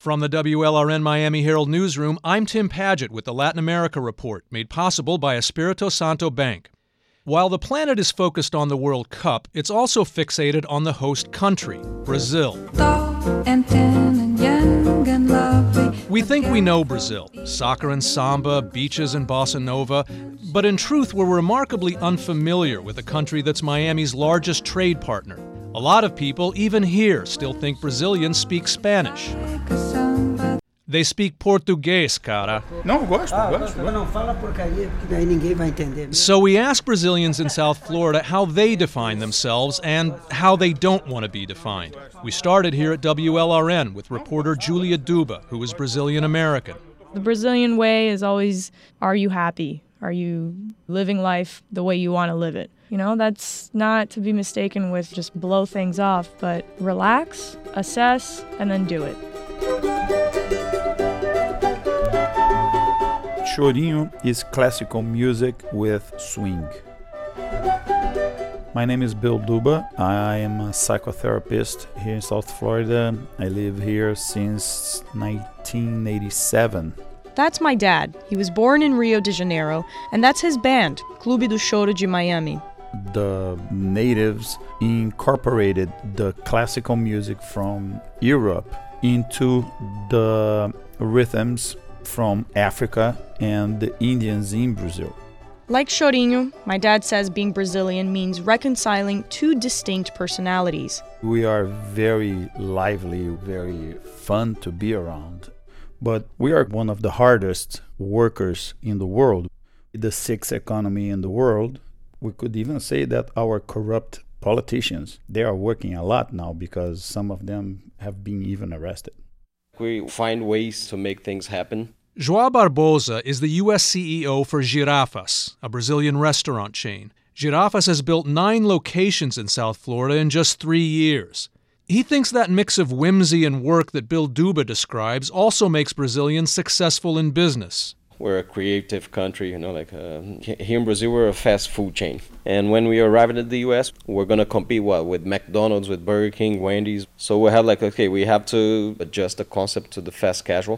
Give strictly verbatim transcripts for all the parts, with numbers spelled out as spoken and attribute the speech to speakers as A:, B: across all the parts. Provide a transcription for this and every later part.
A: From the W L R N Miami Herald newsroom, I'm Tim Padgett with the Latin America Report, made possible by Espirito Santo Bank. While the planet is focused on the World Cup, it's also fixated on the host country, Brazil. We think we know Brazil, soccer and samba, beaches and bossa nova, but in truth we're remarkably unfamiliar with a country that's Miami's largest trade partner. A lot of people, even here, still think Brazilians speak Spanish. They speak Portuguese, cara.
B: Não, gosto, gosto.
C: Não fala porcaria, porque daí ninguém vai entender.
A: So we ask Brazilians in South Florida how they define themselves and how they don't want to be defined. We started here at W L R N with reporter Julia Duba, who is Brazilian-American.
D: The Brazilian way is always, are you happy? Are you living life the way you want to live it? You know, that's not to be mistaken with just blow things off, but relax, assess, and then do it.
B: Chorinho is classical music with swing. My name is Bill Duba. I am a psychotherapist here in South Florida. I live here since nineteen eighty-seven.
D: That's my dad. He was born in Rio de Janeiro, and that's his band, Clube do Choro de Miami.
B: The natives incorporated the classical music from Europe into the rhythms from Africa and the Indians in Brazil.
D: Like Chorinho, my dad says being Brazilian means reconciling two distinct personalities.
B: We are very lively, very fun to be around, but we are one of the hardest workers in the world. The sixth economy in the world, we could even say that our corrupt politicians, they are working a lot now because some of them have been even arrested.
E: We find ways to make things happen.
A: João Barbosa is the U S C E O for Girafas, a Brazilian restaurant chain. Girafas has built nine locations in South Florida in just three years. He thinks that mix of whimsy and work that Bill Duba describes also makes Brazilians successful in business.
E: We're a creative country, you know, like uh, here in Brazil, we're a fast food chain. And when we arrive in the U S, we're going to compete what, with McDonald's, with Burger King, Wendy's. So we have like, okay, we have to adjust the concept to the fast casual.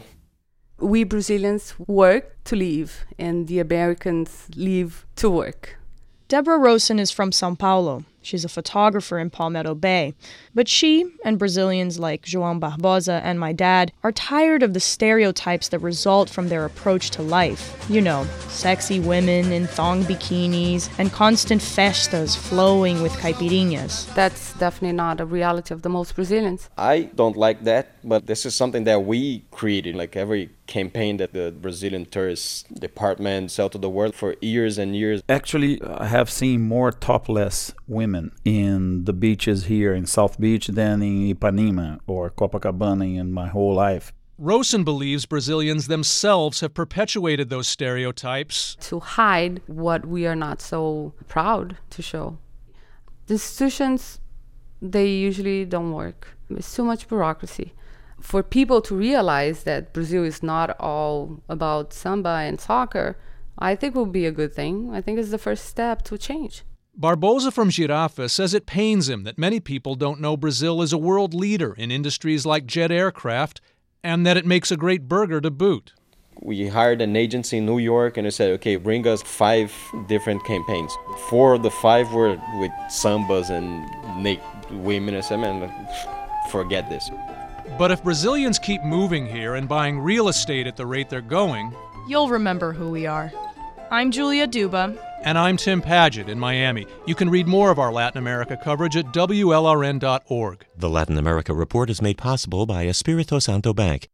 F: We Brazilians work to live, and the Americans live to work.
D: Deborah Rosen is from São Paulo. She's a photographer in Palmetto Bay. But she, and Brazilians like João Barbosa and my dad, are tired of the stereotypes that result from their approach to life. You know, sexy women in thong bikinis and constant festas flowing with caipirinhas.
F: That's definitely not a reality of the most Brazilians.
E: I don't like that, but this is something that we created, like every campaign that the Brazilian tourist department sell to the world for years and years.
B: Actually, I have seen more topless women in the beaches here in South Beach than in Ipanema or Copacabana in my whole life.
A: Rosen believes Brazilians themselves have perpetuated those stereotypes
F: to hide what we are not so proud to show. The institutions, they usually don't work. It's too much bureaucracy. For people to realize that Brazil is not all about samba and soccer, I think will be a good thing. I think it's the first step to change.
A: Barbosa from Girafas says it pains him that many people don't know Brazil is a world leader in industries like jet aircraft and that it makes a great burger to boot.
E: We hired an agency in New York and they said, okay, bring us five different campaigns. Four of the five were with sambas and naked women. I said, man, forget this.
A: But if Brazilians keep moving here and buying real estate at the rate they're going,
D: you'll remember who we are. I'm Julia Duba.
A: And I'm Tim Padgett in Miami. You can read more of our Latin America coverage at W L R N dot org.
G: The Latin America Report is made possible by Espirito Santo Bank.